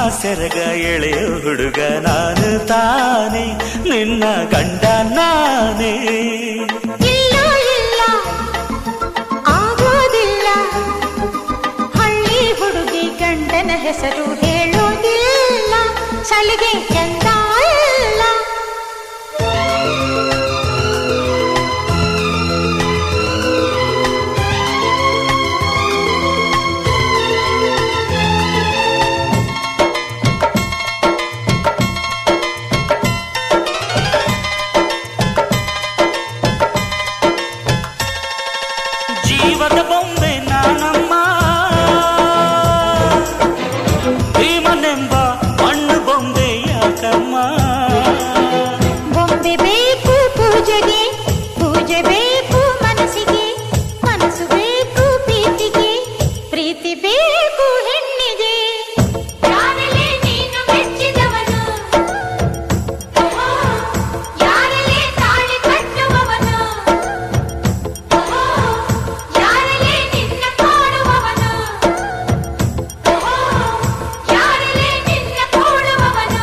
ಸೆರಗ ಎಳೆಯ ಹುಡುಗ ನಾನು ತಾನೆ ನಿನ್ನ ಗಂಡ ನಾನೇ. ಇಲ್ಲ ಇಲ್ಲ ಆಗೋದಿಲ್ಲ, ಹಳ್ಳಿ ಹುಡುಗಿ ಗಂಡನ ಹೆಸರು ಹೇಳೋದಿಲ್ಲ, ಸಲಿಗೆ ಚಂದ ಇಲ್ಲ. ಜೀವದ ಬೊಂಬೆ ನಾನಮ್ಮ, ಭೀಮನೆಂಬ ಮಣ್ಣು ಬೊಂಬೆ ಯಾಕಮ್ಮ. ಬೊಂಬೆ ಬೇಕು ಪೂಜೆಗೆ, ಪೂಜೆ ಬೇಕು ಮನಸ್ಸಿಗೆ, ಮನಸ್ಸು ಬೇಕು ಪ್ರೀತಿಗೆ, ಪ್ರೀತಿ ಬೇಕು ಹೆಣ್ಣಿಗೆ. ಯಾರಲ್ಲೇ ನೀನು ಮೆಚ್ಚಿದವನು, ಯಾರಲ್ಲೇ ತಾಳಿ ಕಟ್ಟುವವನು, ಯಾರಲ್ಲೇ ನಿನ್ನ ಕಾಡುವವನು, ಯಾರಲ್ಲೇ ನಿನ್ನ ಕೂಡುವವನು.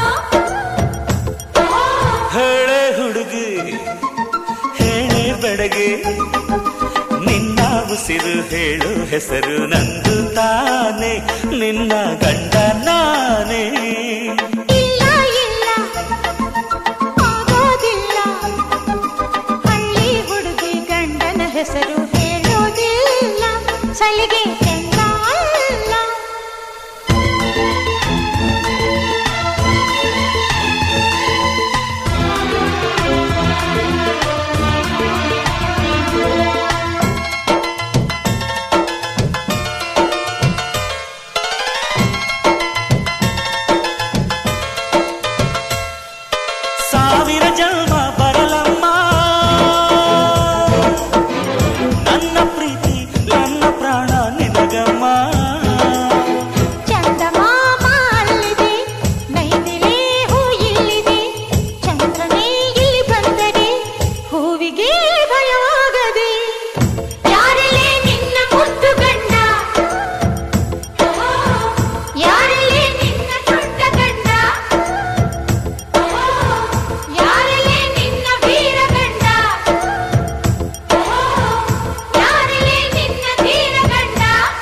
ಹೇಳೆ ಹುಡುಗಿ ಹೇಳೆ ಬೆಡಗೆ, ನಿನ್ನ ಉಸಿರು ಹೇಳು ಹೆಸರು ನಂದು ತಾನೆ ನಿನ್ನ ಗಂಡ ನಾನೇ. ಇಲ್ಲ ಇಲ್ಲ ಆಗೋದಿಲ್ಲ, ಹಳ್ಳಿ ಹುಡುಗಿ ಗಂಡನ ಹೆಸರು ಹೇಳೋದಿಲ್ಲ, ಸಲಿಗೆ ಚಂದ ಇಲ್ಲ. ಸಾವಿರ ಜನ್ಮ ಬರಲಮ್ಮ, ನನ್ನ ಪ್ರೀತಿ ನನ್ನ ಪ್ರಾಣ ನಿನಗಮ್ಮ. ಚಂದಮಾಮ ಅಲ್ಲಿದೆ, ನೈದಿಲೆ ಹೂ ಇಲ್ಲಿದೆ, ಚಂದ್ರನೇ ಇಲ್ಲಿ ಬಂದರೆ ಹೂವಿಗೆ ಭಯವಾಗದೆ. ಯಾರಲ್ಲೇ ನಿನ್ನ ಮುದ್ದು ಗಂಡ, ಯಾರಲ್ಲೇ ನಿನ್ನ ದೊಡ್ಡ ಗಂಡ, ಯಾರಲ್ಲೇ ನಿನ್ನ ವೀರ ಗಂಡ, ಯಾರಲ್ಲೇ ನಿನ್ನ ಧೀರ ಗಂಡ.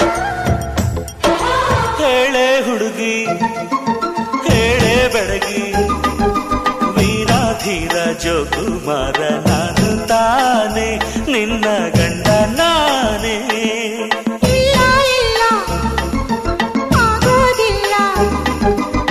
ಹೇಳೆ ಹುಡುಗಿ ಹೇಳೆ ಬೆಡಗಿ, ವೀರಾಧೀರ ಜೋಕುಮಾರ ನಾನು ತಾನೆ ನಿನ್ನ ಗಂಡ ನಾನೇ. ಇಲ್ಲ ಇಲ್ಲ ಆಗೋದಿಲ್ಲ,